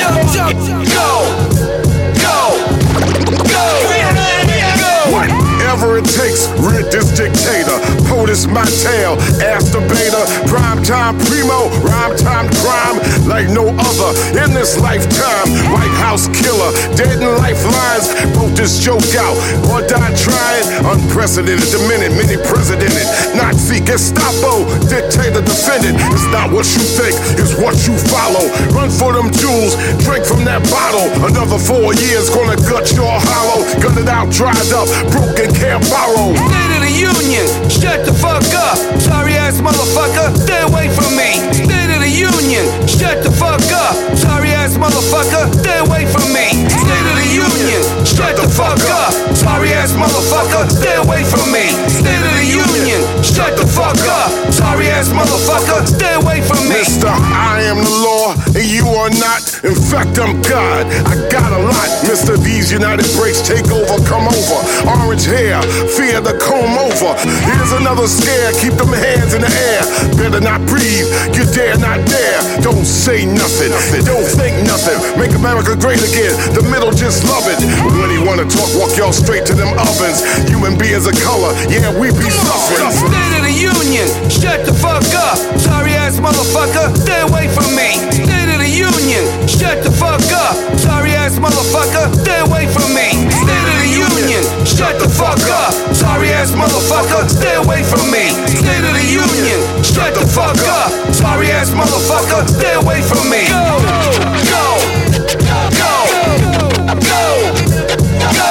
Whatever it takes, rid this dictator. POTUS my tail, after beta. Prime time primo, rhyme time crime like no other in this lifetime. White House killer, dead in lifelines. Wrote this joke out or die trying. Unprecedented, the minute, many presidented. Nazi, Gestapo, dictator defendant. It's not what you think, it's what you follow. Run for them jewels, drink from that bottle. Another 4 years gonna gut your hollow. Gun it out, dried up, broken, can't borrow. State of the Union, shut the fuck up. Sorry ass motherfucker, stay away from me. State of the Union, shut the fuck up. Sorry ass motherfucker, stay away from me. State of the Union, shut the fuck up. Sorry ass motherfucker, stay away from me. State of the Union, shut the fuck up. Sorry ass motherfucker, stay away from me. Mister, I am the law and you are not. In fact, I'm God. I got a lot. Mister, these United Breaks take over, come over. Orange hair, fear the comb over. Here's another scare, keep them hands in the air. Better not breathe, you dare not dare. Don't say nothing, don't think nothing. Make America great again, the middle just love it. When he wanna talk, walk y'all straight to them ovens. Human beings of color, yeah, we be suffering. State of the Union, shut the fuck up. Sorry ass motherfucker, stay away from me. State of the Union, shut the fuck up. Sorry ass motherfucker, stay away from me. State of the Union, shut the fuck up. Sorry ass motherfucker, stay away from me. State of the Union, shut the fuck up. Sorry ass motherfucker, stay away from me. Go, go, go, go, go, go,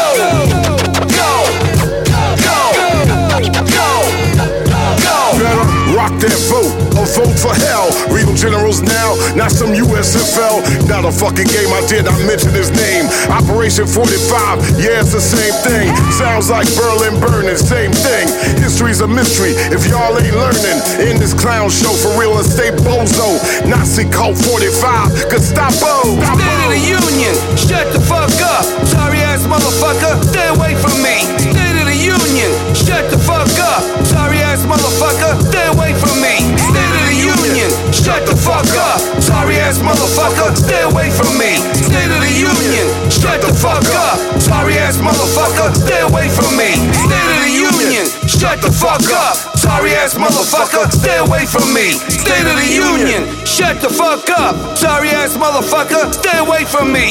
Better rock that vote, a vote for hell. Real generals now, not some USFL. Not a fucking game, I did not mention his name. Operation 45, yeah, it's the same thing. Sounds like Berlin burning, same thing. History's a mystery if y'all ain't learning. In this clown show for real estate bozo. Nazi cult 45, Gestapo. State of the Union, shut the fuck up. Sorry ass motherfucker, stay away from me. State of the Union, shut the fuck up. Sorry ass motherfucker, stay away from me. State of the Union, shut the fuck up. Sorry ass motherfucker, stay away from me. State of the Union, shut the fuck up. Sorry ass motherfucker, stay away from me. State of the Union, shut the fuck up. Sorry ass motherfucker, stay away from me. State of the Union, shut the fuck up. Sorry ass motherfucker, stay away from me.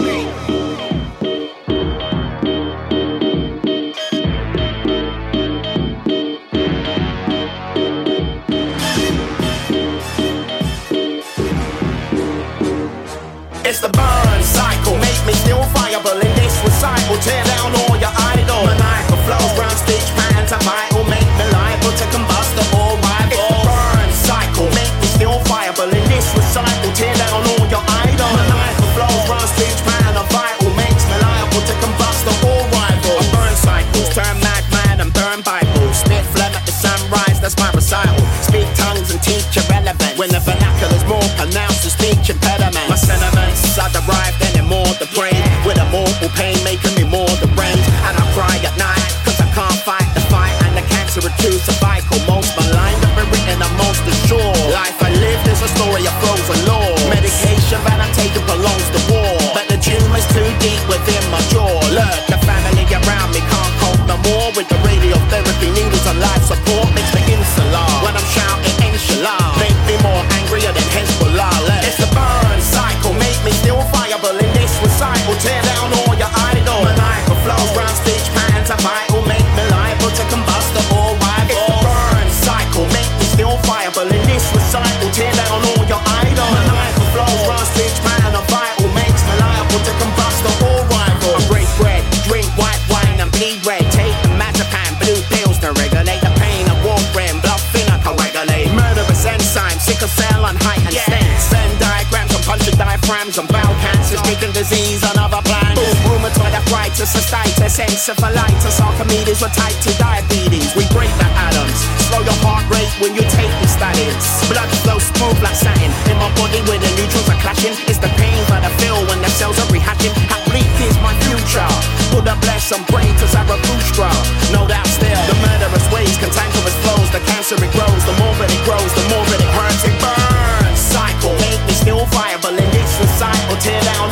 It's the burn cycle, make me still viable in this recycle. Tear down all your idol. Maniacal flows, round stage pans are vital. Make me liable to combust the all rival. It's the burn cycle, make me still viable in this recycle. Tear down all your idol. Maniacal flows, round stage pan are vital. Makes me liable to combust the all rival. I burn cycles, turn madman and burn Bibles. Spit phlegm at the sunrise, that's my recital. Speak tongues and teach irrelevant. When the vernacular's more pronounced than speech impediment. My sentiments I derived anymore the brain with a mortal pain making me more the brains. And I cry at night cause I can't fight the fight. And the cancer accused cervical. Most maligned have been written, I'm most assured. Life I lived is a story of flows and law. Medication that I take belongs to war. But the tumor's too deep within my jaw. Look, the family around me can't cope no more. With the radiotherapy needles and life support makes me insular. When I'm shouting inshallah, make me more angrier than Hezbollah. It's the burn cycle, make me still viable in this recycle. Tear down all your idol. Maniacal flows, round stage pans are vital. Make me liable to combust the all rival. It's the burn cycle, make me still viable in this recycle. Tear down all your idol. Maniacal flows, round stage pan are vital. Makes me liable to combust the all rival. I break bread, drink white wine and bleed red. Take the Mazapan, blue pills to regulate the pain of warfarin. Bluffing I can regulate. Murderous enzymes, sickle cell and heightened stents. Send diagrams on punctured diaphragms on bowel cancers, kidney disease on other plans. Rheumatoid arthritis, cystitis, encephalitis, Archimedes were type 2 diabetes. We break the atoms, slow your heart rate when you take these statins. Blood flow smooth like satin in my body where the neutrons are clashing. It's the pain that I feel when the cells are rehashing. How bleak is my future? Buddha bless and pray to Zarathustra. No doubt still, the murderous ways, cantankerous flows. The cancer it grows, the more that it grows, the more that it hurts. It burns cycle, make me still viable in this recycle. Tear down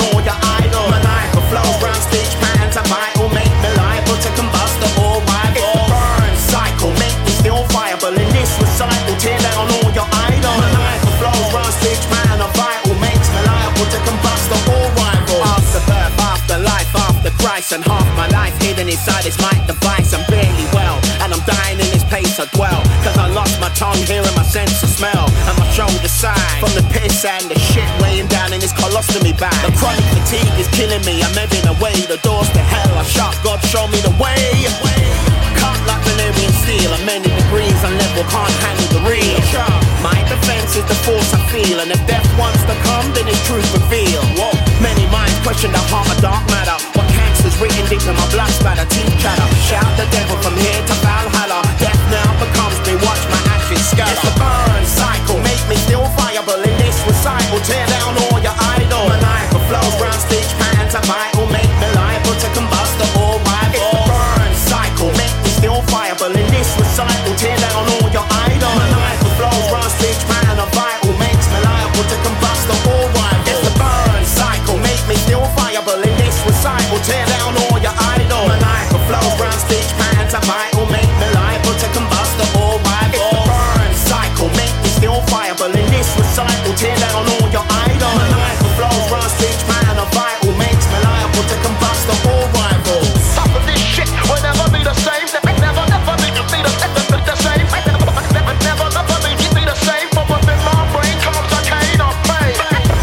twice, and half my life hidden inside this mic device. I'm barely well, and I'm dying in this place I dwell. Cause I lost my tongue, hearing my sense of smell, and my shoulder side from the piss and the shit weighing down in this colostomy bag. The chronic fatigue is killing me, I'm heading away. The doors to hell are shut, God show me the way. Cut like Valerian steel, and many degrees on level can't handle the real. My defense is the force I feel, and if death wants to come, then it's truth revealed. Whoa. Many minds question the heart of dark matter. What cancer's written deep in my blood spatter, teeth chatter. Shout the devil from here to Valhalla. Death now becomes me, watch my ashes scatter. It's the burn cycle, make me still viable in this recital. Tear down all your idols. Maniacal flows round stage patterns are vital, make me liable to combust the all rival. It's the burn cycle, make me still viable in this recital. Tear down all your idols. Maniacal flows round stage pattern are vital, makes me liable to combust the all rival. It's the burn cycle, make me still viable in this recital. Tear down all your idols. Maniacal flows round stage patterns are vital, make me liable to combust the all rival. It's the burn cycle, make me still viable in this recital. Tear down all your idols. Maniacal flows round stage pattern are vital, makes me liable to combust the all rivals. Stop with this shit, will never be the same. Never, never be the same. Never, never be the same. But within my brain comes a cane of pain.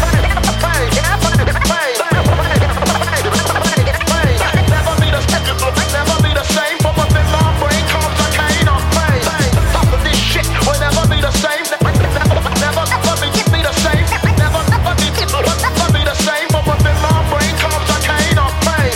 Never be the same. But within my brain comes a cane of pain. Stop with this shit, will never be the same. Never, never be the same. Never, never be the same. But within my brain comes a cane of pain.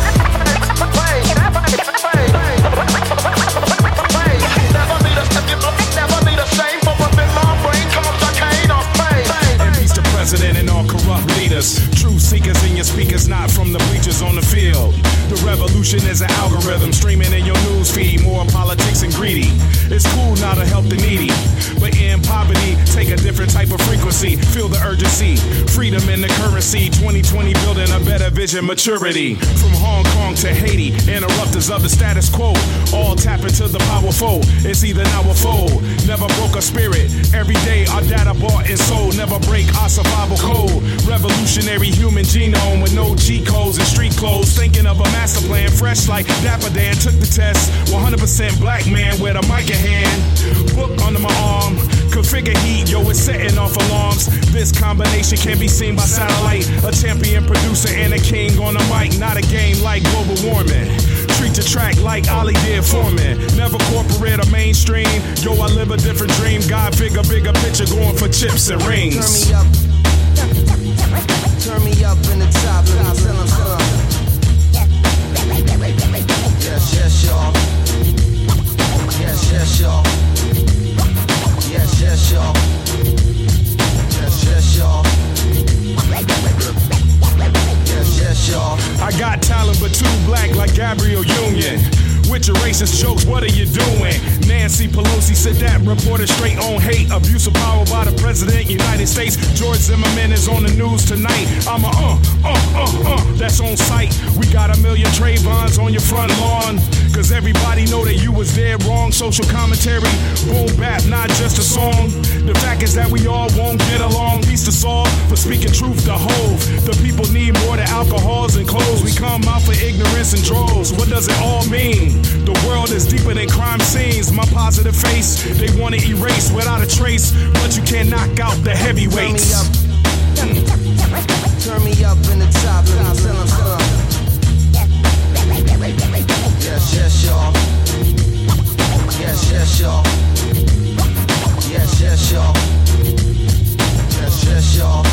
And peace to President and all corrupt leaders. True seekers in your speakers, not from the bleachers on the field. The revolution is an algorithm streaming in your news feed. More politics and greedy. It's cool now to help the needy, but in poverty, take a different type of frequency. Feel the urgency, freedom in the currency. 2020 building a better vision, maturity. From Hong Kong to Haiti, interrupters of the status quo. All tap into the powerful. It's either now or fold. Never broke a spirit. Every day our data bought and sold. Never break our survival code. Revolutionary human genome with no cheat codes and street clothes. Thinking of a master plan, fresh like Dapper Dan. Took the test, 100% black man with a mic in hand. Book under my arm, configure heat, yo, it's setting off alarms. This combination can be seen by satellite. A champion producer and a king on the mic. Not a game like global warming. Treat the track like Ollie did Foreman. Never corporate or mainstream. Yo, I live a different dream. God bigger picture, going for chips and rings. Turn me up in the top, till I'm done. Yes, yes, y'all. Yes, yes, y'all. Yes, yes, y'all. Yes, yes, y'all. Yes, yes, y'all. I got talent but too black like Gabrielle Union. With your racist jokes, what are you doing? Nancy Pelosi said that, reported straight on hate. Abuse of power by the president, United States. George Zimmerman is on the news tonight. I'm a that's on sight. We got 1 million Trayvons on your front lawn. Cause everybody know that you was dead wrong. Social commentary, boom bap, not just a song. The fact is that we all won't get along. Peace to Saul for speaking truth to Hove. The people need more than alcohols and clothes. We come out for ignorance and droves. What does it all mean? The world is deeper than crime scenes. My positive face, they want to erase without a trace. But you can't knock out the heavyweights. Turn me up in the top, till I'm done. Yes, yes, y'all. Yes, yes, y'all. Yes, yes, y'all. Yes, yes, y'all.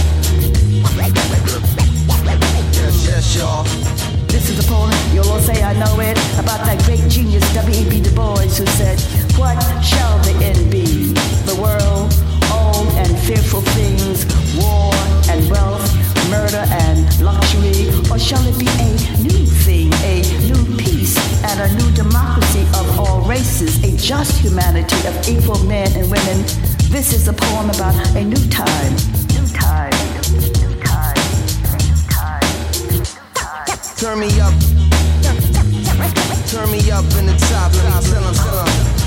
Yes, yes, y'all. This is a poem, you'll all say I know it, about that great genius W.E.B. Du Bois who said, what shall the end be? The world, old and fearful things, war and wealth, murder and luxury, or shall it be a new thing, a new peace and a new democracy of all races, a just humanity of equal men and women? This is a poem about a new time, new time. Turn me up in the top, till I'm done.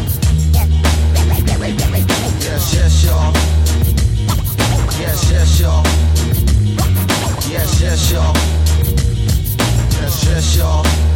Yes, yes, y'all. Yes, yes, y'all. Yes, yes, y'all. Yes, yes, y'all.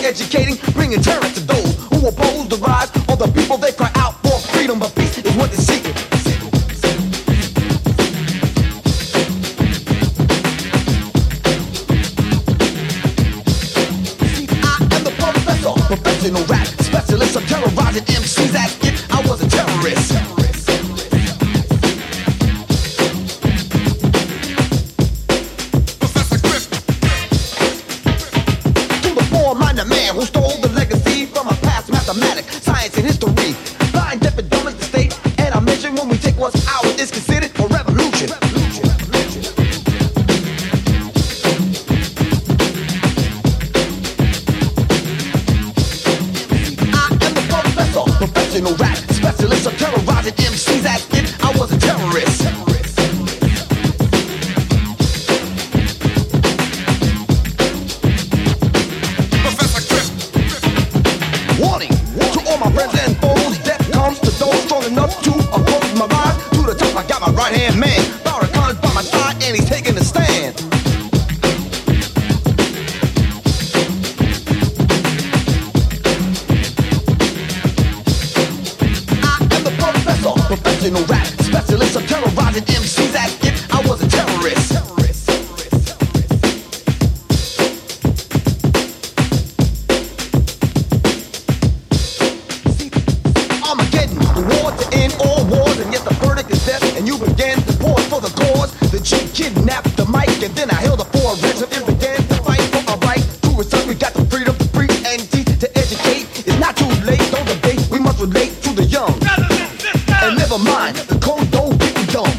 educating, bringing terror to those who oppose the rise of the people. They cry out for freedom, but peace is what they're seeking. Professional rap specialist, I'm terrorizing MCs as if I was a terrorist. To the poor-minded man who stole the legacy from a past mathematics, science, and history. Blind, deaf, and dumb is the state, and I mention when we take what's ours is considered a revolution. Professional rap specialist, I'm terrorizing MCs as if I was a terrorist. Warning to all my friends and foes, death comes to those strong enough to oppose my rise. To the top, I got my right hand man, Farrakhan's by my side, and he's taking a stand. Professional rap specialist, I'm terrorizing MCs as if I was a terrorist. Armageddon, the war to end all wars, and yet the verdict is death, and you began to pause for the cause. The G kidnapped the mic, and then I held the four ransom and began to fight for our right to return. We got the freedom to preach and teach, to educate. It's not too late, don't debate, we must relate to the young. And never mind, the code don't get me dumb.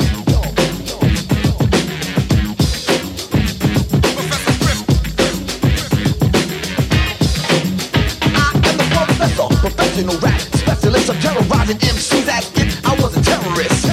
I am the professor, professional rap specialist. I'm terrorizing MCs as if I was a terrorist.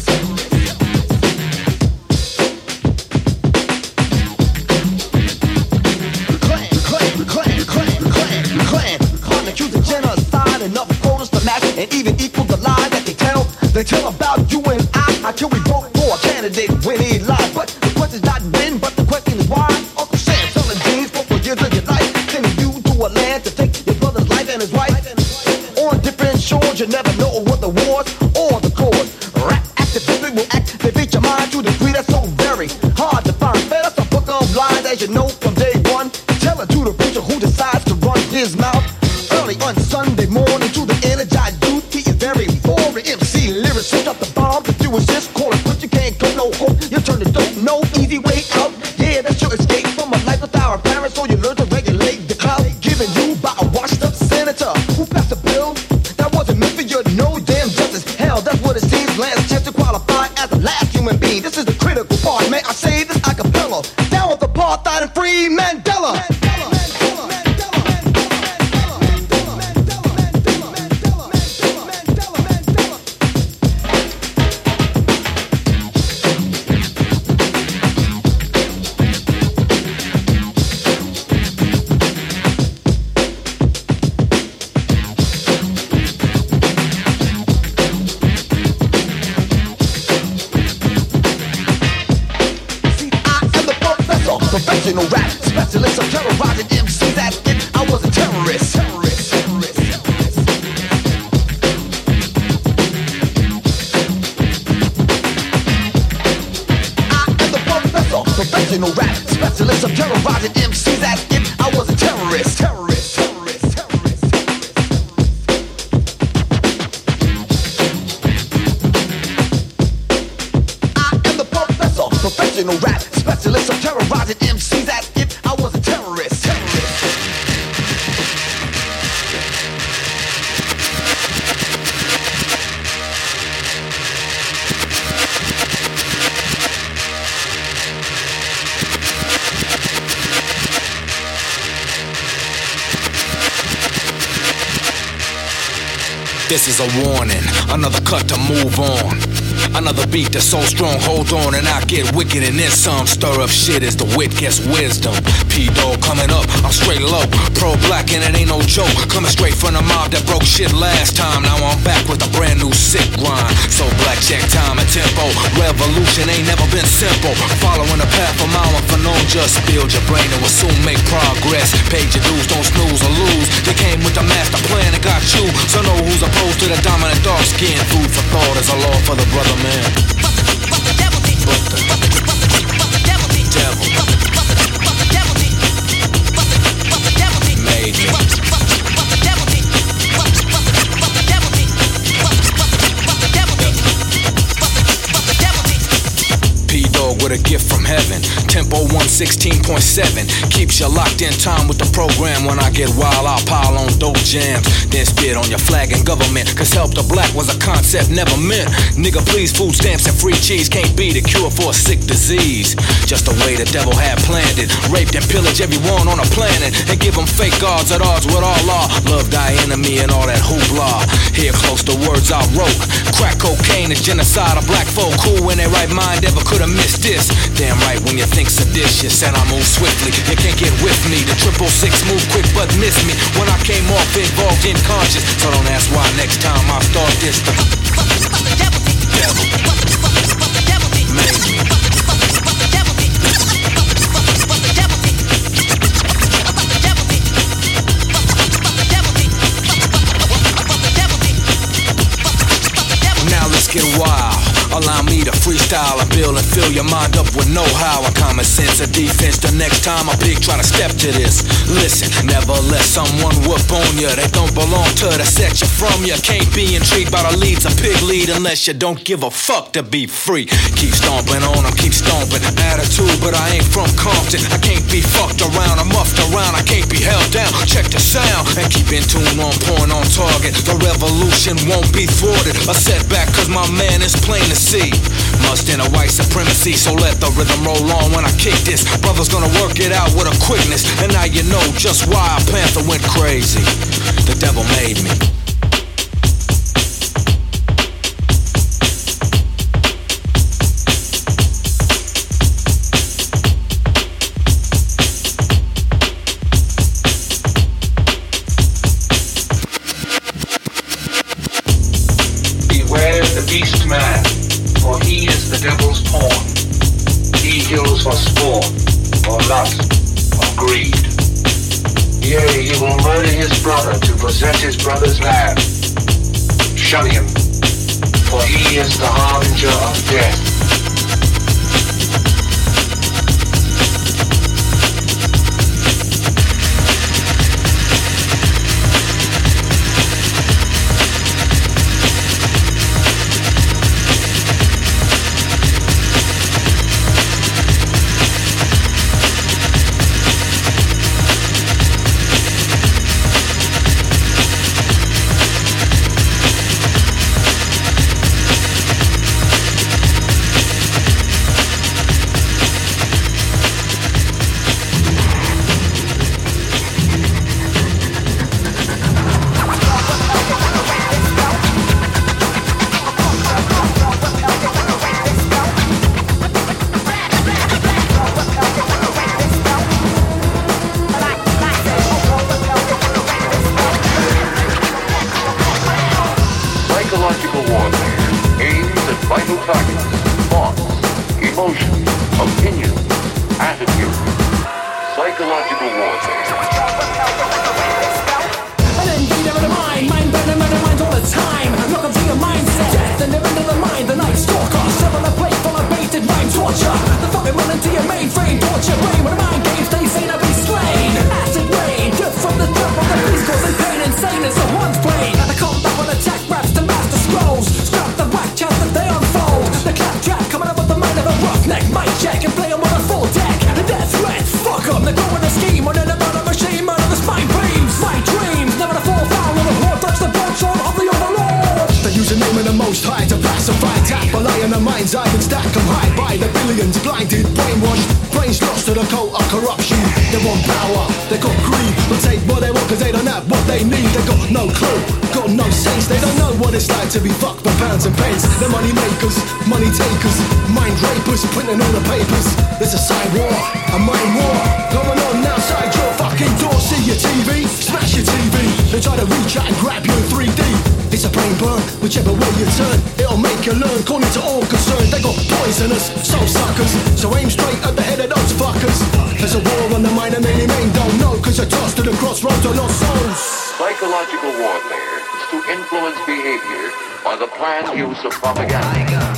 Clan, accused of genocide, enough quotas to match and even equal the lie that they tell. They tell about you and I till we vote for a candidate when he lies. But the question's not when, but the question is why. Uncle Sam selling jeans for 4 years of your life, sending you to a land to take your brother's life and his wife. On different shores, you never know what the wars or the cause. Rap activism will activate your mind to a degree that's so very hard to find. Fed us a book of lies, as you know from day one. Tell it to the preacher who decides to run his mouth early on Sunday morning to the energized youth. He is very boring. MC lyricist up the bomb. If you insist, call it, but you can't go no hope. You turn the dope, no easy way out. Yeah, that's your escape from a life without our parents. So you learn to regulate the clout given you by a washed up senator who passed a bill that wasn't meant for your no damn justice. Hell, that's what it seems. Last chance to qualify as the last human being. This is the critical part, man. I say this a cappella. Down with apartheid and free Mandela. Professional rap specialist, I'm terrorizing MCs as if I was a terrorist. I am the professor, professional rap specialist, I'm terrorizing MCs as if I was a terrorist. I am the professor, professional rap specialist, I'm terrorizing MCs as if I was a terrorist. This is a warning, another cut to move on. Another beat that's so strong, hold on, and I get wicked and then some. Stir up shit as the wit gets wisdom. P-Dog coming up, I'm straight low. Pro-black and it ain't no joke. Coming straight from the mob that broke shit last time. Now I'm back with a brand new sick rhyme. So black, check time and tempo. Revolution ain't never been simple. Following the path of mile for no, just build your brain and will soon make progress. Paid your dues, don't snooze or lose. They came with the master plan and got you. So know who's opposed to the dominant dark skin. Food for thought is a law for the brother man. But the devil did. Made me. P-Dog with a gift from heaven. Tempo 116.7 keeps you locked in time with the program. When I get wild, I'll pile on dope jams, then spit on your flag and government. Cause help the black was a concept never meant. Nigga, please, food stamps and free cheese can't be the cure for a sick disease. Just the way the devil had planned it. Raped and pillage everyone on a planet and give them fake gods at odds with Allah. Love thy enemy and all that hoopla. Here close the words I wrote. Crack cocaine is genocide of black folk. Who in their right mind ever could have missed this? Damn right when you think seditious and I move swiftly, you can't get with me. The 666 move quick but miss me. When I came off involved in conscious, so don't ask why next time I start this. The devil made me. Now let's get wild. Allow me to freestyle and build and fill your mind up with know-how and common sense of defense. The next time a pig try to step to this, listen, never let someone whoop on you that don't belong to the set you from. You can't be intrigued by the leads a pig lead unless you don't give a fuck to be free. Keep stomping on them, keep stomping. Attitude, but I ain't from Compton. I can't be fucked around, I'm muffed around. I can't be held down. Check the sound and keep in tune, on point, on target. The revolution won't be thwarted. A setback cause my man is plain to see. Must in a white supremacy, so let the rhythm roll on when I kick this. Brother's gonna work it out with a quickness. And now you know just why a panther went crazy. The devil made me. Beware the beast man, for he is the devil's pawn. He kills for sport, or lust, or greed. Yea, he will murder his brother to possess his brother's land. Shun him, for he is the harbinger of death. Psychological warfare aims at vital factors, thoughts, emotions, opinions, attitudes. Psychological warfare. An invader of the mind bending murder minds all the time. Look into your mindset, death and into the mind. The night stalker, seven a plate full of baited rhyme torture. The fucking run into your mainframe, torture brain with mind games. They say to be slain. Acid rain, just from the top of the beast, causing pain insane as the one's brain. The combat with attack raps to master scrolls. Scrap the whack chance that they unfold. The claptrap coming up with the mind of a roughneck. Mic check and play 'em on a full deck. The death threats, fuck 'em. They're going to scheme on an amount of machine, murder the spine beams. My dreams never to fall foul of the war. Touch the bloodshot of the overlord. They use the name of the most high to pacify. Tap a lie in the mind's eye and stack 'em high by the billions. Blinded, brainwashed, brains lost to the cult of corruption. They want power, they got greed, but take what they want cause they don't have what they need. They got no clue, got no sense. They don't know what it's like to be fucked by pounds and pence. The money makers, money takers, mind rapers, printing all the papers. There's a side war, a mind war going on outside your fucking door. See your TV, smash your TV. They try to reach out and grab you in 3D. It's a brain burn, whichever way you turn, it'll make you learn. Calling to all concerned, they got poisonous soul suckers. So aim straight at the head of those fuckers. There's a war on the mind and many men don't know, cause you're tossed to the crossroads of lost souls. Psychological warfare is to influence behavior by the planned use of propaganda.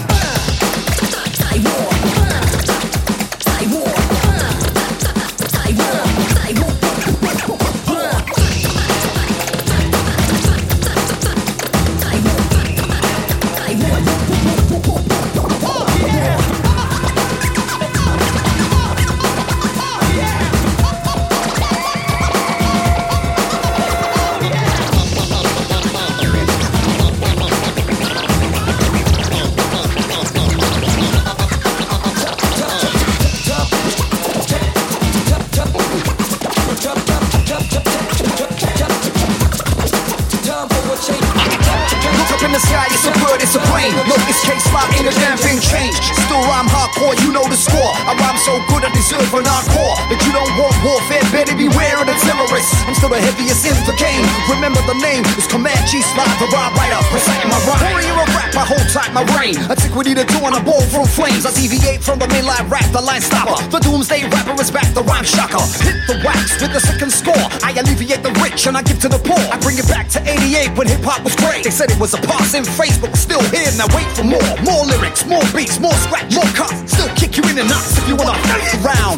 So good I deserve an encore. But you don't want warfare, better beware of the terrorists. I'm still the heaviest in the game. Remember the name, it's Comanche Slide, the rhyme writer, reciting my rhyme. Warrior of rap, I hold tight my brain. Antiquity to dawn, a ball from flames. I deviate from the mainline rap, the line stopper. The doomsday rapper is back, the rhyme shocker. Hit the wax with the second score. I alleviate the rich and I give to the poor. I bring it back to 88 when hip-hop was great. They said it was a passing phase, but we're still here. Now wait for more. More lyrics, more beats, more scratch, more cuts. Still kick you in the nuts if you wanna around.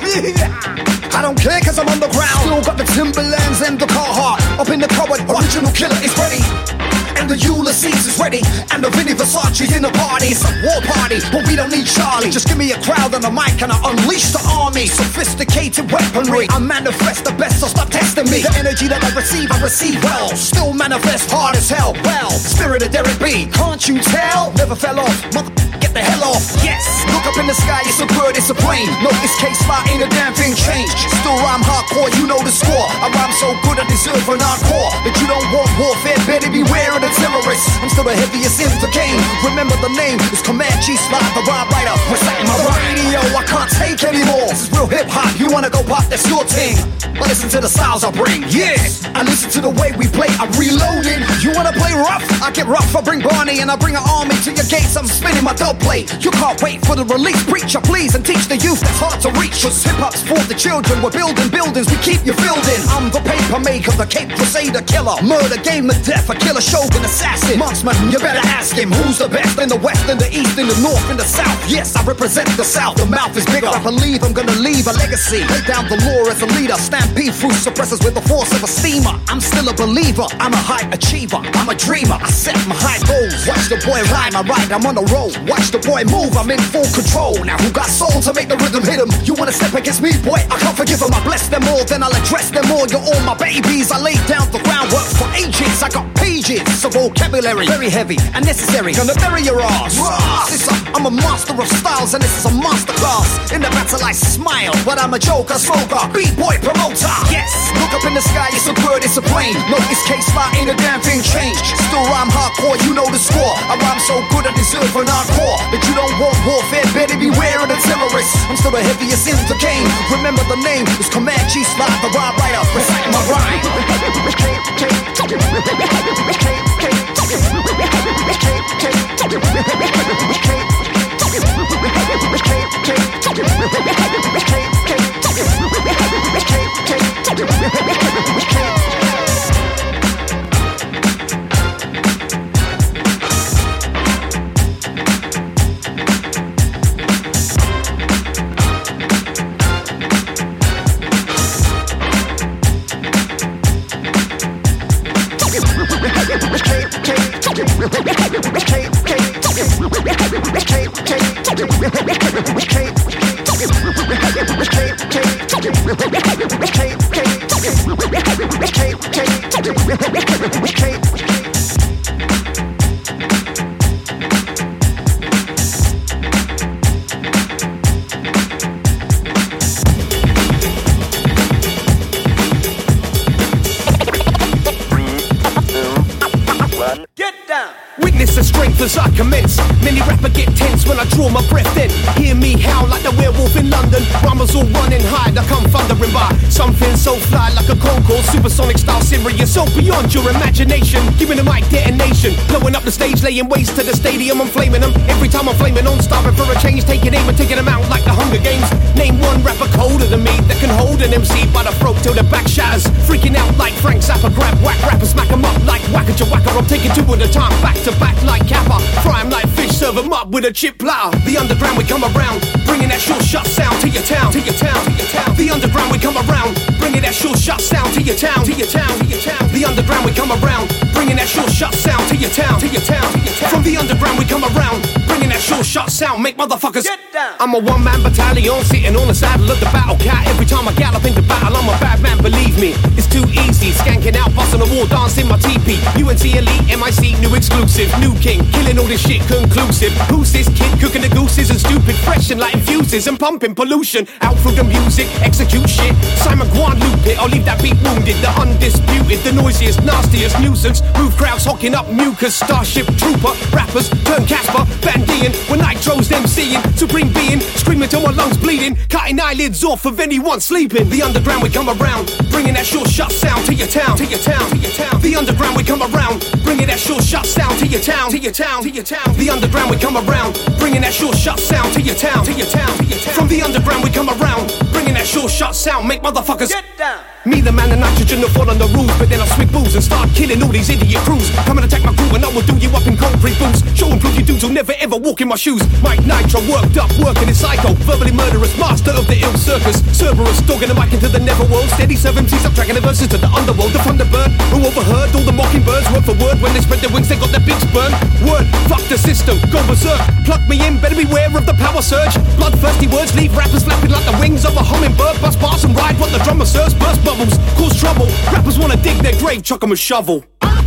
I don't care cause I'm on the ground. Still got the Timberlands and the Carhartt. Up in the cupboard, original killer is ready. And the Ulysses is ready. And the Vinny Versace's in the party. It's a war party, but we don't need Charlie. Just give me a crowd and a mic and I unleash the army. Sophisticated weaponry, I manifest the best, so stop testing me. The energy that I receive well. Still manifest hard as hell. Well, spirit of Derek B, can't you tell? Never fell off, mother, get the hell off. Yes, look up in the sky, it's a bird, it's a plane. No, this case spot ain't a damn thing changed. Still rhyme hardcore, you know the score. I rhyme so good I deserve an encore. But you don't want warfare, better beware of the terrorists. I'm still the heaviest in the game. Remember the name, it's Comanche Slide, the rhyme writer, reciting my radio. I can't take anymore. This is real hip hop, you wanna go pop, that's your thing. But listen to the styles I bring, yes. I listen to the way we play, I'm reloading. You wanna play rough? I get rough, I bring Barney and I bring an army to your gates. I'm spinning my dope plate. You can't wait for the release. Preacher, please, and teach the youth that's hard to reach. Cause hip-hop's for the children. We're building buildings, we keep you filled in. I'm the paper maker, the Cape Crusader killer. Murder, game of death, a killer, shogun, assassin. Marksman, you better ask him who's the best in the west, in the east, in the north, in the south. Yes, I represent the south, the mouth is bigger. I believe I'm gonna leave a legacy. Lay down the law as a leader. Stampede through suppressors with the force of a steamer. I'm still a believer, I'm a high achiever. I'm a dreamer, I set my high goals. Watch the boy rhyme, I ride, I'm on the road. Watch the boy move, I'm in full control. Now who got soul to make the rhythm hit him? You wanna step against me, boy? I can't forgive him. I bless them all, then I'll address them all. You're all my babies. I laid down the groundwork for ages. I got pages of vocabulary, very heavy and necessary. Gonna bury your ass. I'm a master of styles, and this is a masterclass. In the battle I smile, but I'm a joker, smoker, B-boy promoter. Yes, look up in the sky, it's a bird, it's a plane. No, this case spot ain't a damn thing changed. Still rhyme hardcore, you know the score. I rhyme so good I deserve an encore. But you don't want warfare, better beware of the terrorists. I'm still the heaviest in the game. Remember the name, it's Comanche Slide, the rhyme writer, reciting my rhyme. Get down. Witness the strength as I commence. Many rapper get tense when I draw my breath in. Hear me howl like the werewolf in London. Rhymes all running high, I come thundering by. Something so fly like a Concorde, supersonic style Syrian, so beyond your imagination. Giving the mic detonation, blowing up the stage, laying waste to the stadium. I'm flaming them every time I'm flaming on, starving for a change, taking aim and taking them out like the Hunger Games. Name one rapper colder than me that can hold an MC by the throat till the back shatters. Freaking out like Frank Zappa, grab whack rapper, smack 'em up like whack-a-whacker. I'm taking two at a time, back to back like Kappa. Fry 'em like fish, serve 'em up with a chip platter. The underground we come around, bringing that short shot sound to your town, to your town, to your town. The underground we come around, bringing that short shot sound to your town, to your town, to your town. The underground we come around, bringing that short shot sound to your town, to your town, to your town. From the underground we come around, bringing that short shot sound, make motherfuckers get down. I'm a one-man battalion, sitting on the saddle of the battle cat. Every time I gallop into battle, I'm a bad man, believe me. It's too easy, skanking out, busting a war dance in my TP. UNC Elite, MIC, new exclusive, new king, killing all this shit conclusive. Who's this kid cooking the gooses and stupid fresh and lighting fuses and pumping pollution out through the music, execute shit. Simon Guan loop it, I'll leave that beat wounded. The undisputed, the noisiest, nastiest nuisance. Move crowds hocking up mucus, starship trooper, rappers turn Casper, Bandian. When Nitro's MCing, supreme being, screaming till my lungs bleeding, cutting eyelids off of anyone sleeping. The underground we come around, bringing that short shot sound to your town, to your town, to your town. The underground we come around, bringing that short shot sound to your town, to your town, to your town. The underground we come around, bringing that short shot sound to your town, to your town, to your town. From the underground we come around, bringing that short shot sound, make motherfuckers get down. Me the man, the nitrogen, the fall on the rules, but then I swig booze and start killing all these idiot crews. Come and attack my crew and I will do you up in concrete boots. Show and prove you dudes will never ever walk in my shoes. Mike Nitro worked up, working in psycho, verbally murderous, master of the ill circus. Cerberus, dogging the mic into the netherworld. Steady serve MCs up, tracking the verses to the underworld. The Thunderbird, who overheard all the mockingbirds, word for word. When they spread their wings, they got their beaks burned. Word, fuck the system, go berserk. Plug me in, better beware of the power surge. Bloodthirsty words leave rappers flapping like the wings of a hummingbird. Bust bars and ride what the drummer serves, burst bubbles, cause trouble. Rappers wanna dig their grave, chuck 'em a shovel.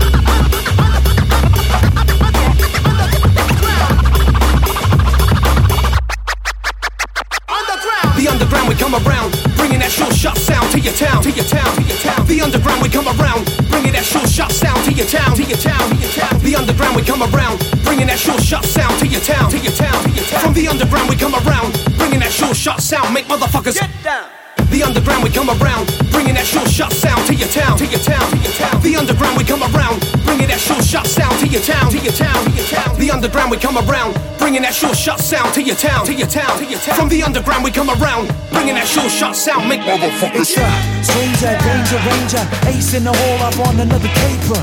The underground we come around, bringing that short shot sound to your town, to your town, to your town. The underground we come around, bringing that short shot sound to your town, to your town, to your town. The underground we come around, bringing that short shot sound to your town, to your town, to your town. From the underground we come around, bringing that short shot sound, make motherfuckers get down. The underground we come around, bringing that short shot sound to your town, to your town, to your town. The underground we come around, bringing that short shot sound to your town, to your town, to your town. The underground we come around, bringing that short shot sound to your town, to your town, to your town. From the underground we come around, bringing that short shot sound, make motherfuckers stop. Stranger, danger, ranger, ace in the hole, I want another caper.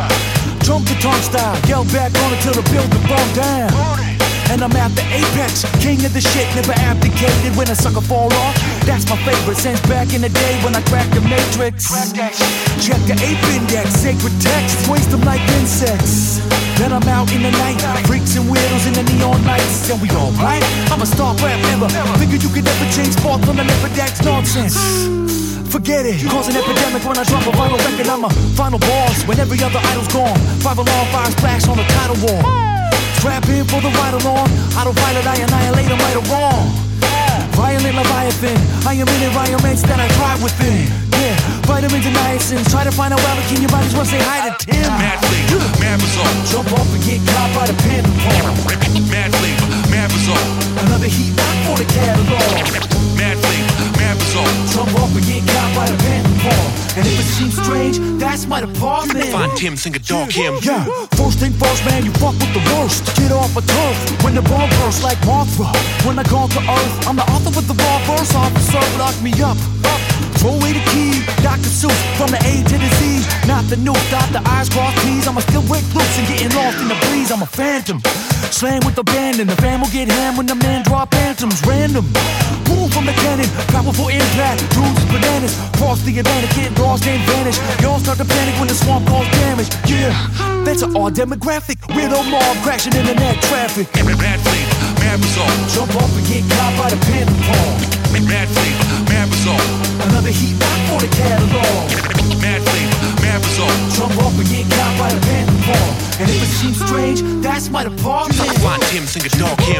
Trump the tongue style, yell back on it till the building burn down. And I'm at the apex, king of the shit, never abdicated. When a sucker fall off, that's my favorite. Since back in the day when I cracked the matrix. Check the ape index, sacred text, waste them like insects. Then I'm out in the night, freaks and weirdos in the neon lights. And we all right, I'm a star rap ever. Figured you could never change sport from the Leopardx nonsense. Forget it, cause an epidemic when I drop a vinyl record. I'm a final boss when every other idol's gone. 5 alarm, fire splash on the title wall. Strap in for the ride along. Autopilot, I annihilate them right or wrong. Violent Leviathan, I am in environments that I thrive within. Yeah, vitamins and niacins. Try to find out where in your body, just say hi to Tim. Mad flavor, mad result. Jump off and get caught by the panther paw. Mad flavor, mad result. Another heat knock for the catalog. Mad flavor, mad result. Jump off and get caught by the panther paw. And if it seems strange, that's my department. Find Tim, sing a dog him. Yeah, first thing first, man, you fuck with the worst. Get off a turf when the bomb bursts like Mothra. When I conquer Earth, I'm the author with the raw verse. Officer, lock me up. Throw away the key, Dr. Seuss, from the A to the Z. Not the nuke, dot the I's, cross T's. I'ma still break loose and getting lost in the breeze. I'm a phantom, slam with the band and the fan will get ham when the man drop anthems. Random, move from the cannon, powerful impact. Dudes is bananas, cross the Atlantic, get lost and vanish. Y'all start to panic when the swamp cause damage. Yeah, that's an odd demographic. Weirdo mob crashing internet traffic. Mad flavor, mad result. Jump off and get caught by the panther paw. Mad flavor, mad result. Another heat knock for the catalog. Mad flavor, mad result. Jump off and get caught by the panther paw. And if it seems strange, that's my department. Find Tim, sing a dog him.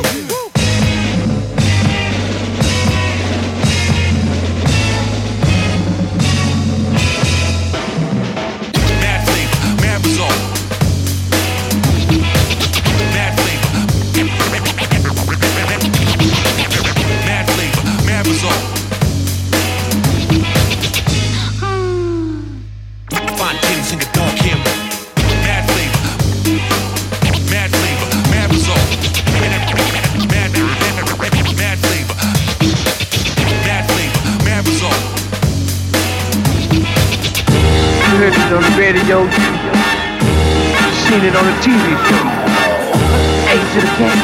Mad flavor, mad result. yo. Seen it on a TV show. A to the K.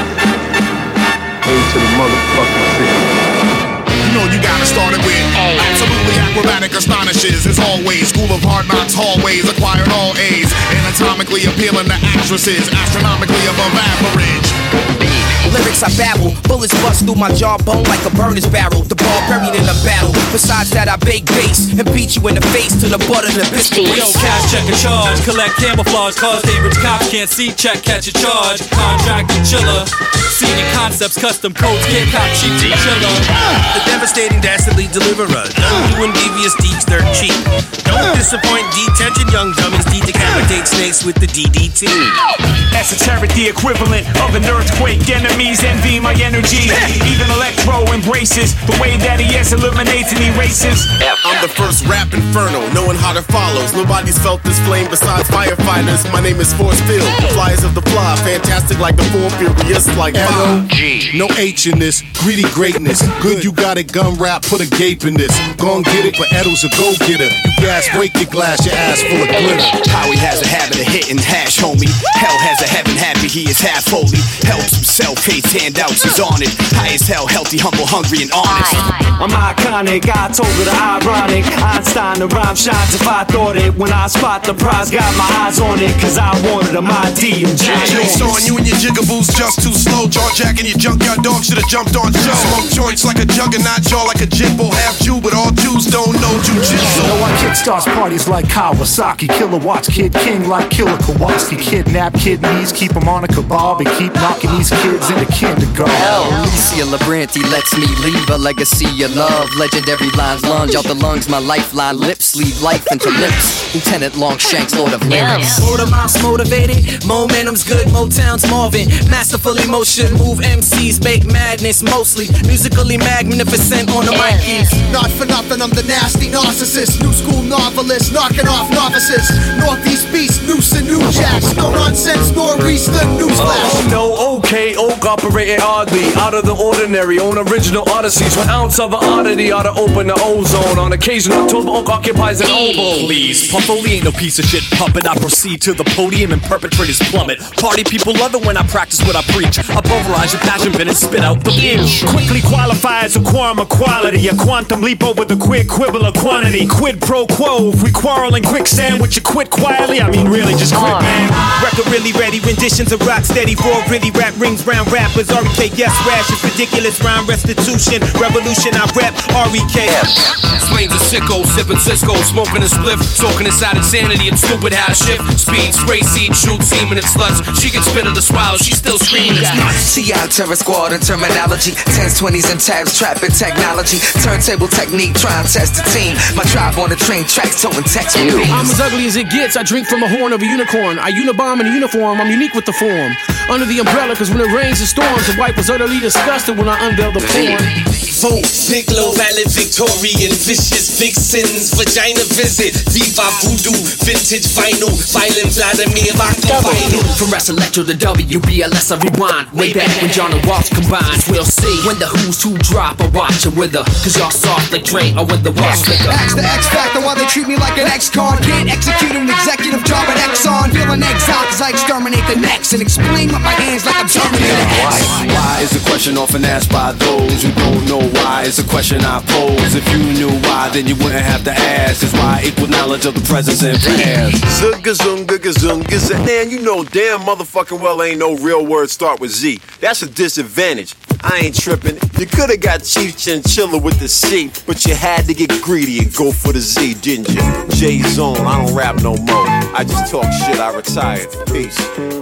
A to the motherfucking city. You know you gotta start it with absolutely acrobatic astonishes. As always, school of hard knocks hallways, acquired all A's. Anatomically appealing to actresses, astronomically above average. Lyrics I babble, bullets bust through my jawbone like a burner's barrel. The ball buried in a battle. Besides that, I bake bass and beat you in the face till the butt of the biscuit. Yo, cash check a charge, collect camouflage, cause favorites cops can't see, check, catch a charge. Contracted chiller, seeding concepts, custom codes, get cop cheap chiller. The devastating dastardly deliverer, none doing devious deeds dirt cheap. Don't disappoint detention, young dummies, decapitate snakes with the DDT. Esoteric, the equivalent of an earthquake. Enemies envy my energy. Even Electro embraces the way that he eliminates and erases. I'm the first rap inferno, knowing how to follow. Nobody's felt this flame besides firefighters. My name is Force Field, flyers of the fly, fantastic like the Four Furious, like L-O-G. No H in this, greedy greatness. Good you got it, gun rap, put a gape in this. Gon' get it, but Edo's a go-getter. You gas, break your glass, your ass full of glitter. Howie has a habit of hitting hash, homie. Hell has a heaven happy, he is half holy. Helps himself, hates handouts, he's on it. High as hell, healthy, humble, hungry, and honest. I'm iconic, I told her the ironic. Einstein, the rhyme shines if I thought it. When I spot the prize, got my eyes on it. Cause I wanted a ID and Jake's on you and your jigaboos just too slow. Jaw jacking your junkyard dog should've jumped on show. Smoke joints like a juggernaut, jaw like a jimbo. Half Jew, but all Jews don't know jujitsu. No, I kickstarts parties like Kawasaki. Kilowatts, Kid King like Killer Kowalski. Kidnap kidneys, keep them on a kebab. And keep knocking these kids into kindergarten. Alicia Labranti lets me leave a legacy of love. Legendary lines lunge out the lungs, my lifeline. Lips lead life into lips. Lieutenant Longshanks, Lord of Lyrics. Motormouth's motivated, momentum's good, Motown's Marvin. Masterful emotion, move MCs, make madness mostly. Musically magnificent on the mic. Not for nothing, I'm the nasty narcissist. New school novelist, knocking off novices. Northeast beast, noose and new jacks. No nonsense, Nor'east, the newsflash. No, okay, oak operating oddly. Out of the ordinary, own original odysseys. 1 ounce of an oddity ought to open the ozone. On occasion, October oak occupies an oboe. Please, Puffoli ain't no piece of shit puppet. I proceed to the podium and perpetrate his plummet. Party people love it when I practice what I preach. I pulverize your passion bin and spit out the bleach. Quickly qualify as a quorum of quality. A quantum leap over the quick quibble of quantity. Quid pro quo, if we quarrel in quicksand, would you quit quietly? I mean really, just quit, man. Record really ready, renditions of rock steady. For really rap rings round rappers. REK, yes, rashes, ridiculous rhyme restitution. Revolution, I rap REK. Slains a sicko, sipping Cisco, smoking a spliff, soaking inside insanity and stupid how shift. Speed, spray seed, shoot semen and sluts. She can spit at the swallow, she's still screaming. It's nuts. TI Terror Squad and terminology. 10s, 20s, and tabs, trapping technology. Turntable technique, try and test the team. My tribe on the train tracks, toting text with me. I'm as ugly as it gets, I drink from the horn of a unicorn. I unibomb in a uniform, I'm unique with the form. Under the umbrella, cause when it rains and storms, the wife was utterly disgusted when I unveil the porn. Vote, big low valid Victorian, vicious vixens, vagina visit, diva voodoo, vintage vinyl, violent Vladimir Vodka vinyl. From Ras Electro to WBLS, I rewind. Way back when John and Waltz combined. We'll see when the who's who drop or watch it with her. Cause y'all soft like Dre or with the Ross liquor. Ask the X Factor why they treat me like an ex-con. Can't execute an executive job at Exxon. Feeling exiled cause I exterminate the next. And explain with my hands like I'm Terminator X. Why is the question often asked by those who don't know why? It's a question I pose. If you knew why, then you wouldn't have to ask. It's why equal knowledge of the presence and past. Zunga gazunga, man, you know damn motherfucking well ain't no real word start with Z. That's a disadvantage. I ain't tripping. You could've got Chief Chinchilla with the C, but you had to get greedy and go for the Z, didn't you? J-Zone, I don't rap no more. I just talk shit, I retired. Peace.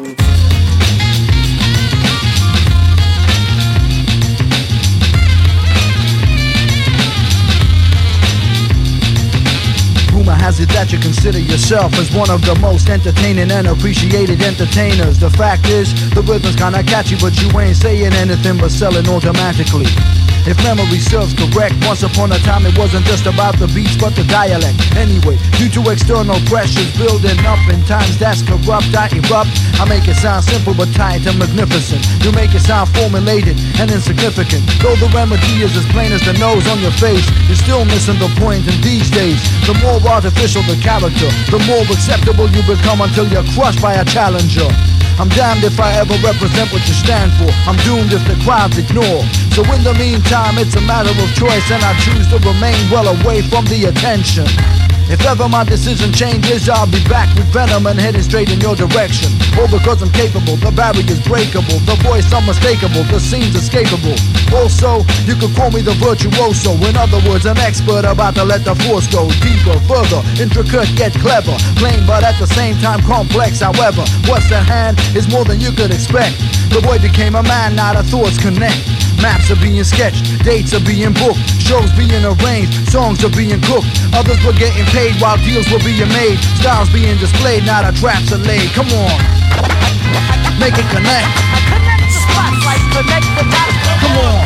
Rumor has it that you consider yourself as one of the most entertaining and appreciated entertainers. The fact is, the rhythm's kinda catchy, but you ain't saying anything but selling automatically. If memory serves correct, once upon a time it wasn't just about the beats but the dialect. Anyway, due to external pressures building up in times that's corrupt, I erupt. I make it sound simple but tight and magnificent. You make it sound formulated and insignificant. Though the remedy is as plain as the nose on your face, you're still missing the point in these days. The more artificial superficial the character, the more acceptable you become until you're crushed by a challenger. I'm damned if I ever represent what you stand for. I'm doomed if the crowds ignore. So in the meantime, it's a matter of choice, and I choose to remain well away from the attention. If ever my decision changes, I'll be back with venom and heading straight in your direction. All because I'm capable, the barrier's breakable, the voice unmistakable, the scene's escapable. Also, you could call me the virtuoso. In other words, an expert about to let the force go deeper, further, intricate yet clever, plain but at the same time complex. However, what's at hand is more than you could expect. The boy became a man, now the thoughts connect. Maps are being sketched, dates are being booked, shows being arranged, songs are being cooked. Others were getting paid while deals were being made, styles being displayed, now the traps are laid. Come on, make it connect. Connect the spotlight, connect the dots. Come on,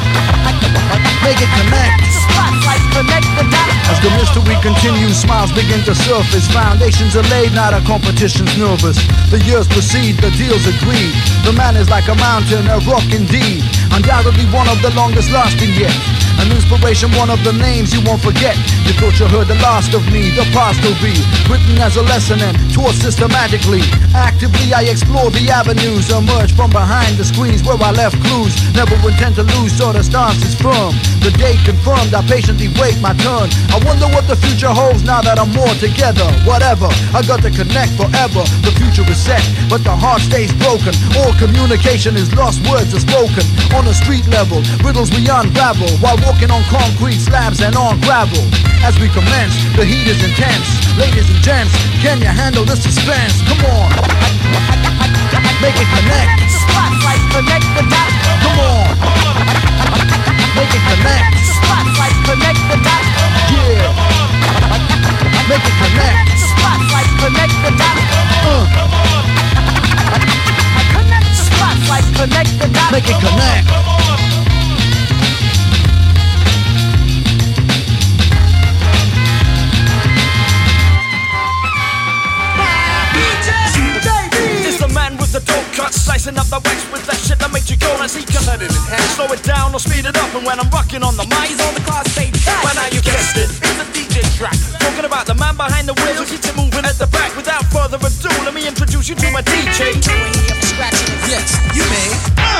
make it connect. Spotlight, connect the dots. As the mystery continues, smiles begin to surface. Foundations are laid, now the competition's nervous. The years proceed, the deal's agreed. The man is like a mountain, a rock indeed. Undoubtedly one of the longest lasting yet. An inspiration, one of the names you won't forget. You thought you heard the last of me, the past will be written as a lesson and taught systematically. Actively I explore the avenues, emerge from behind the screens where I left clues. Never intend to lose, so the stance is firm. The day confirmed, I patiently wait my turn. I wonder what the future holds now that I'm more together. Whatever, I got to connect forever. The future is set, but the heart stays broken. All communication is lost, words are spoken. On a street level, riddles we unravel while walking on concrete slabs and on gravel. As we commence, the heat is intense. Ladies and gents, can you handle the suspense? Come on, make it connect. Spotlight, connect the dots. Come on, make it connect. Spotlight, connect the dots. Yeah, make it connect. Spotlight, connect the dots. Connect the spotlight, connect the dots. Make it connect. The dope cut, slicing up the wax with that shit that makes you go as he can let it in half. Slow it down or speed it up, and when I'm rocking on the mic, on the car stay tight. Well now you guessed it, it's a DJ track. Talking about the man behind the wheel who keeps it moving at the back. Without further ado, let me introduce you to my DJ. Yes, you may.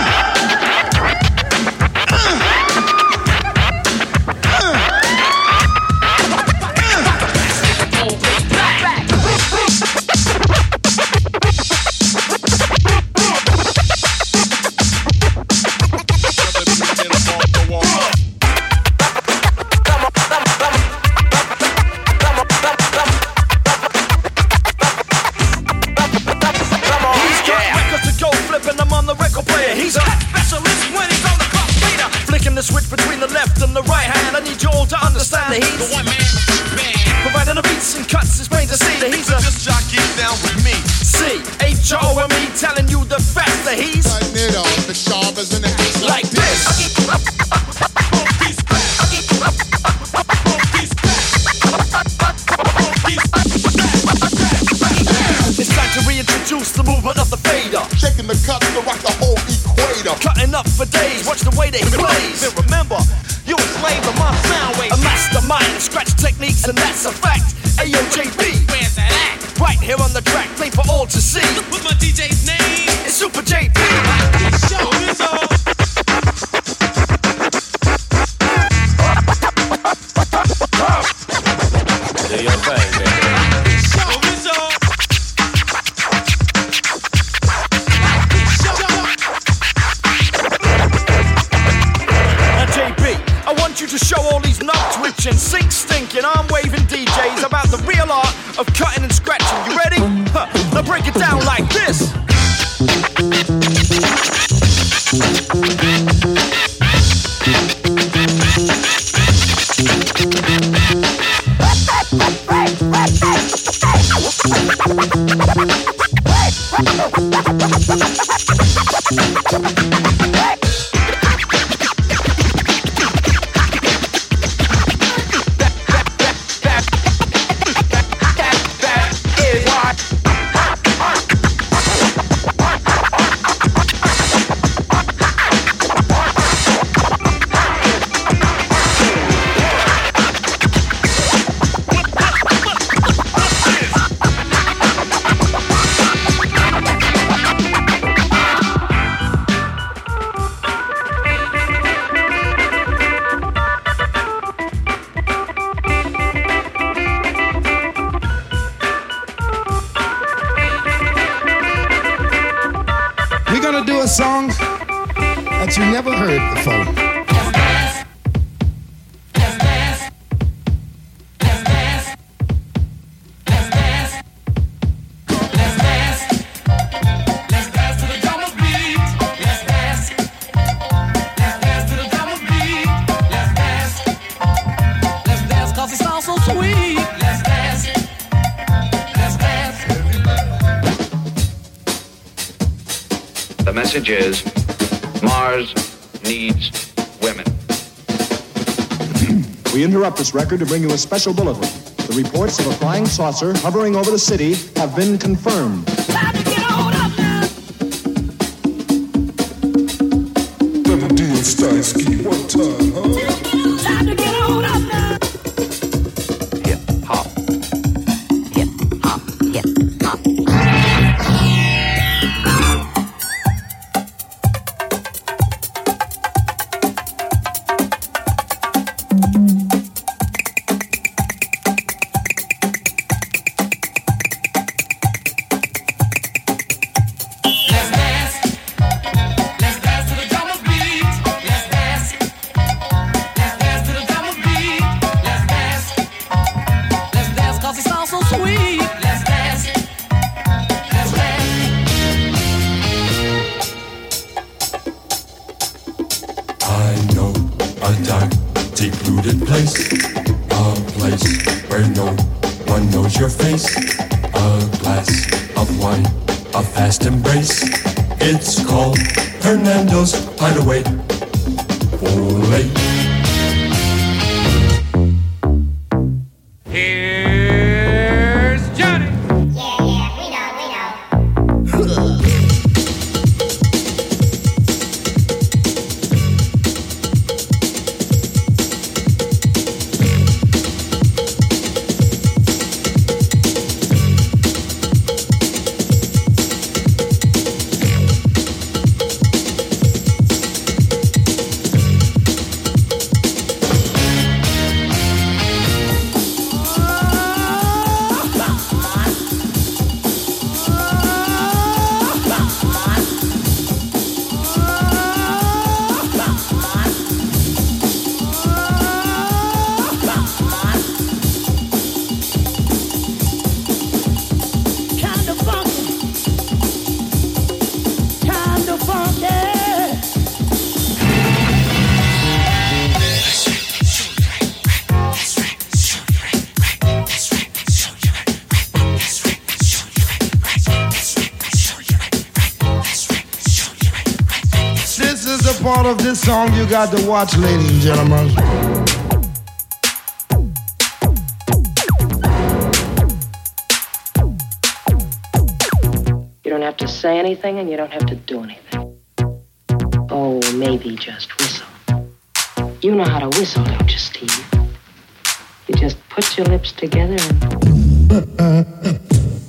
The switch between the left and the right hand. I need you all to understand that he's the one man band. Providing the beats and cuts, it's plain to see that he's a just jockey down with me. C-H-O-M-E, telling you the facts that he's cutting it off the sharp as an axe like this. It's time to reintroduce the movement of the fader. Shaking the cuts to rock the whole equator. Cutting up for days, watch the way that he plays. And remember, you're a slave of my sound waves. A mastermind of scratch techniques, and that's a fact. Ayo, JB, where's that at? Right here on the track, play for all to see. What's my DJ's name? It's Super JB. Show is all. Do your thing, man. Show is all. I want you to show all these knob twitching, sink stinking, arm waving DJs about the real art of cutting and scratching. You ready? Now break it down like this. gonna do a song that you never heard before. The message is Mars needs women. We interrupt this record to bring you a special bulletin. The reports of a flying saucer hovering over the city have been confirmed. Double D and Starsky, one time, huh? Time to get on up now. Hip hop. Hip hop. Hip hop. Your face, a glass of wine, a fast embrace. It's called Hernando's Hideaway. Ole. Here's Johnny. Yeah, we know. Part of this song you got to watch, ladies and gentlemen. You don't have to say anything and you don't have to do anything. Oh, maybe just whistle. You know how to whistle, don't you, Steve? You just put your lips together and...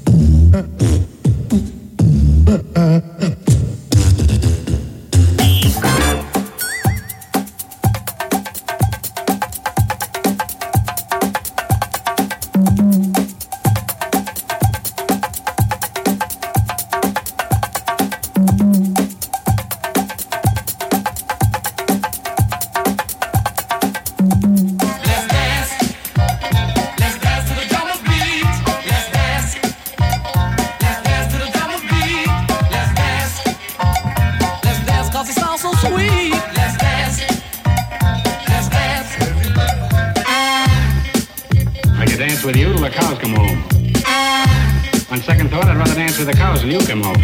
With you till the cows come home. On second thought, I'd rather dance with the cows than you come home.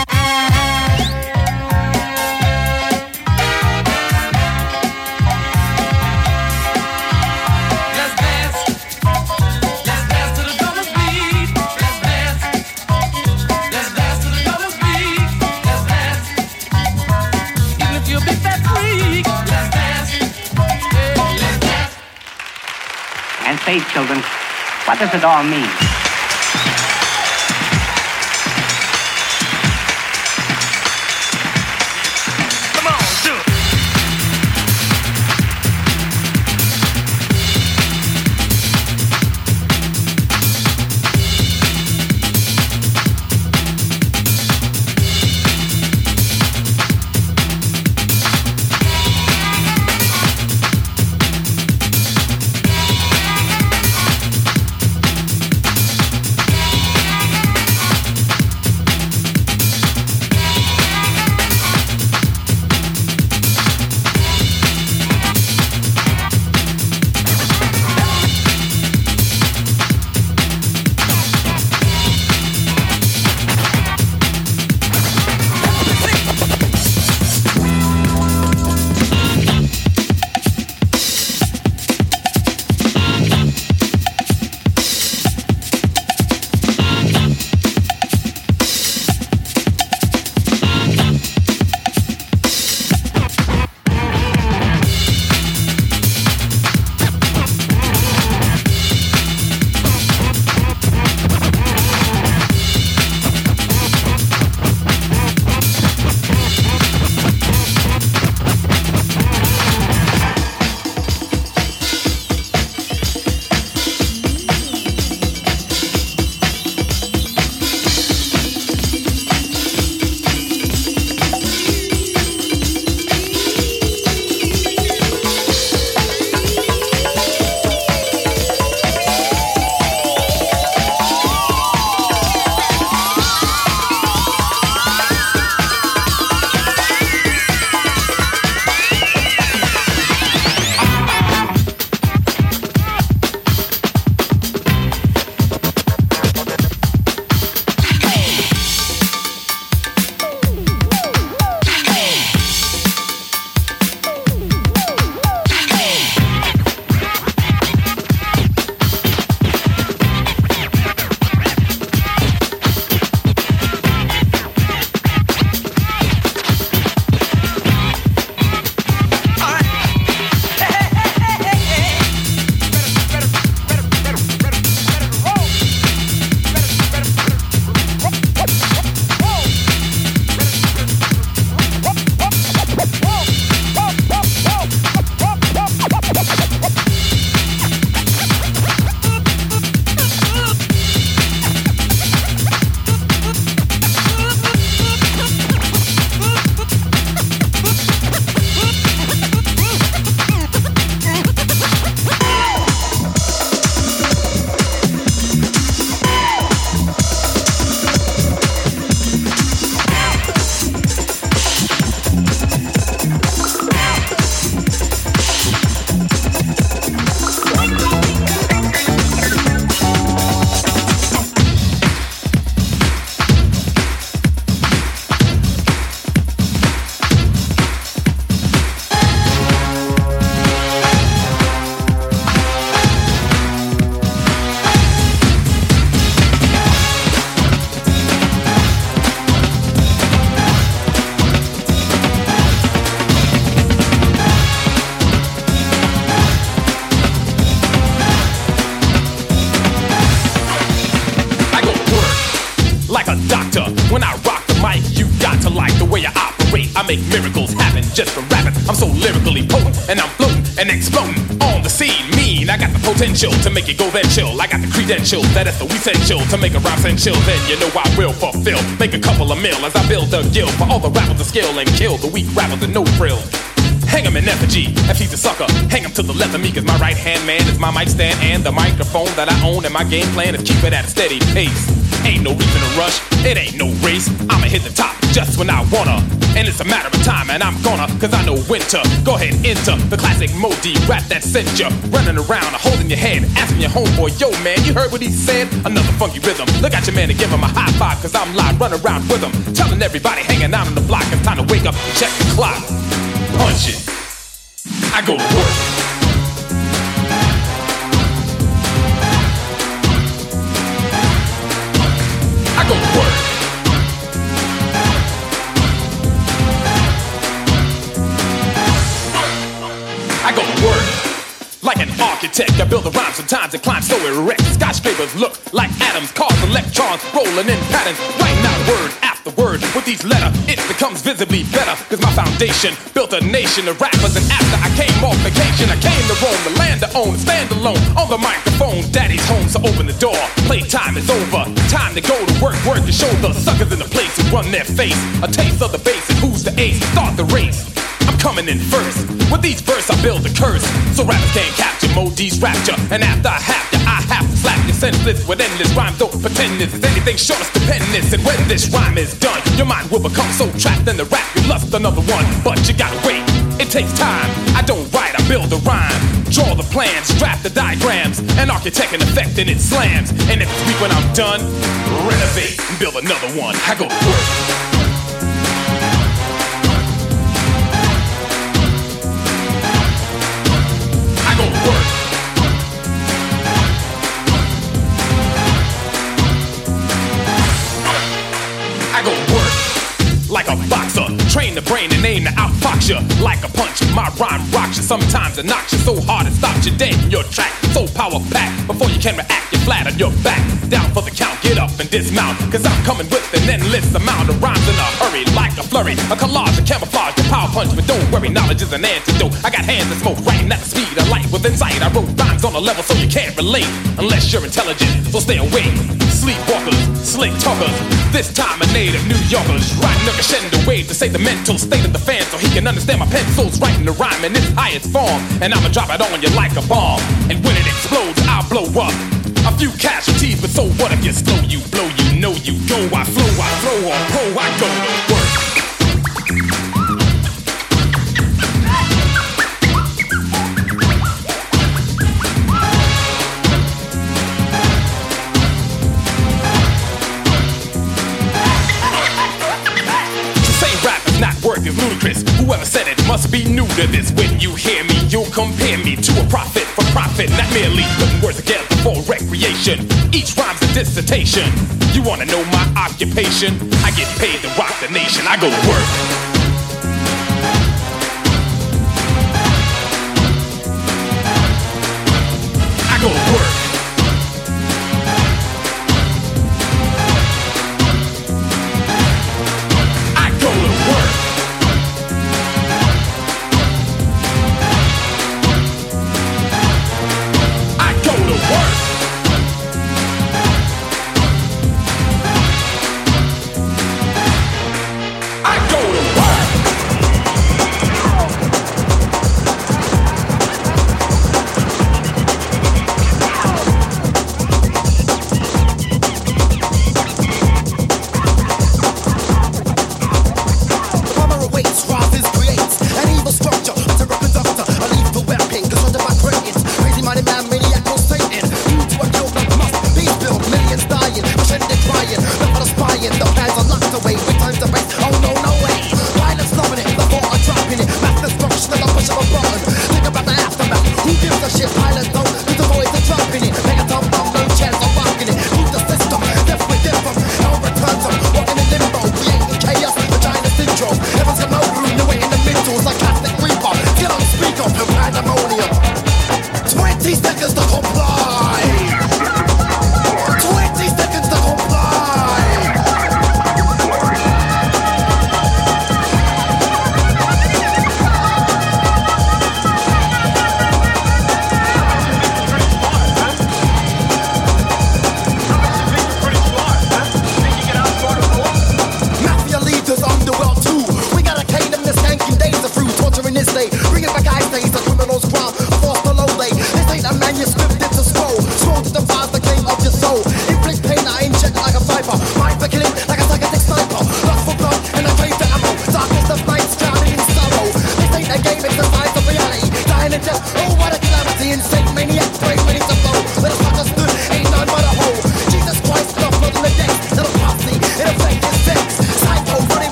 And say, children, what does it all mean? Come on, do it. to like the way I operate. I make miracles happen just from rapping. I'm so lyrically potent, and I'm floating and exploding on the scene. Mean, I got the potential to make it go then chill. I got the credentials that is so essential to make a rhyme essential. Then you know I will fulfill, make a couple of mil as I build a guild for all the rappers to skill and kill the weak rappers with no frill. Hang him in effigy, if he's a sucker, hang him to the left of me, cause my right hand man is my mic stand and the microphone that I own, and my game plan is keep it at a steady pace. Ain't no reason to rush, it ain't no race, I'ma hit the top just when I wanna, and it's a matter of time, and I'm gonna, cause I know when to go ahead and enter the classic Modi rap that sent you running around, holding your head, asking your homeboy, yo man, you heard what he said? Another funky rhythm, look at your man and give him a high five, cause I'm live running around with him, telling everybody hanging out on the block, it's time to wake up and check the clock. Punch it, I go to work. I go to work. I go to work. Like an architect, I build a rhyme sometimes and climb so erect. Skyscrapers look like atoms, cars, electrons rolling in patterns, writing out word after word. With each letter, it becomes visibly better, cause my foundation built a nation of rappers. And after I came off vacation, I came to roam the land to own, stand alone on the microphone. Daddy's home, so open the door. Playtime is over, time to go to work. Work to show the suckers in the place who run their face a taste of the bass and who's the ace. Start the race. I'm coming in first. With each verse I build a curse, so rappers can't capture Modi's rapture. And after I have to slap you senseless with endless rhymes. Don't pretend this is anything short of stupendous. And when this rhyme is done, your mind will become so trapped in the rap you lust another one. But you gotta wait, it takes time. I don't write, I build a rhyme. Draw the plans, draft the diagrams, and architect an effect and it slams. And if it's weak when I'm done, renovate and build another one. I go to work. I go to work. I go to work. Like a boxer, train the brain and aim to outfox you. Like a punch, my rhyme rocks you. Sometimes it knocks you so hard it stops you dead in your track. So power packed, before you can react, you're flat on your back. Down for the count, get up and dismount, cause I'm coming with an endless amount of rhymes in a hurry. Like a flurry, a collage, a camouflage, a power punch. But don't worry, knowledge is an antidote. I got hands that smoke, writing at the speed of light within sight. I wrote rhymes on a level so you can't relate, unless you're intelligent, so stay away. Sleepwalkers, slick talkers, this time a native New Yorkers, riding a crescendo wave to say the mental state of the fan, so he can understand my pencils writing the rhyme in its highest form. And I'ma drop it on you like a bomb, and when it explodes, I'll blow up. A few casualties, but so what if you slow, you blow, you know you go. I flow, I throw on pro, I go to work. Is ludicrous. Whoever said it must be new to this. When you hear me, you'll compare me to a prophet for profit, not merely putting words together for recreation. Each rhyme's a dissertation. You wanna know my occupation? I get paid to rock the nation. I go to work. I go to work.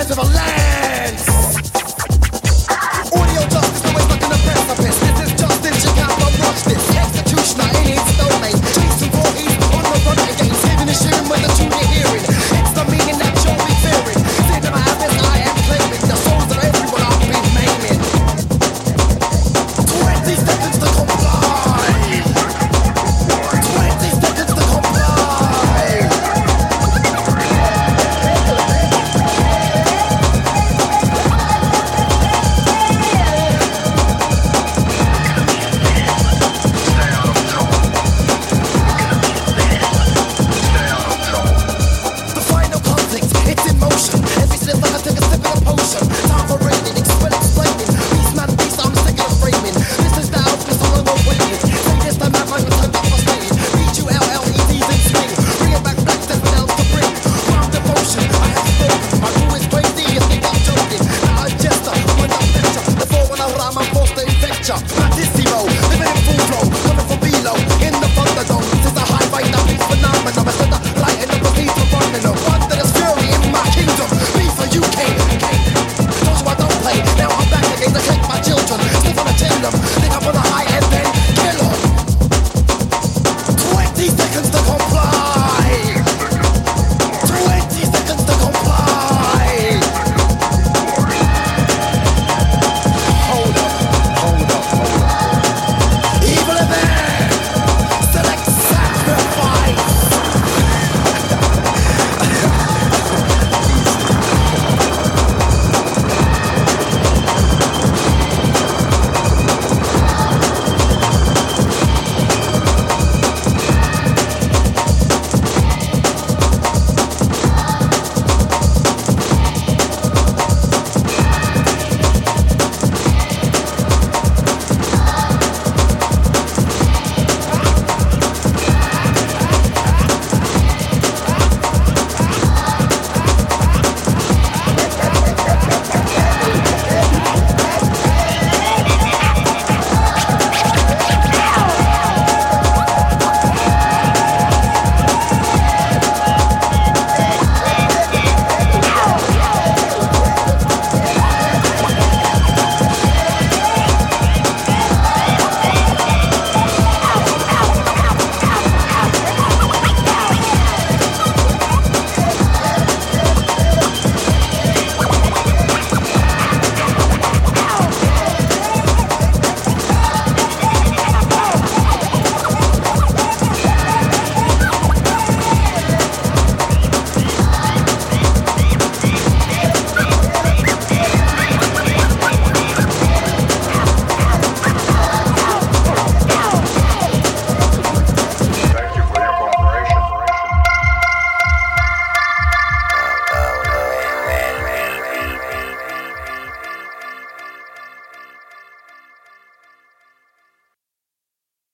size of a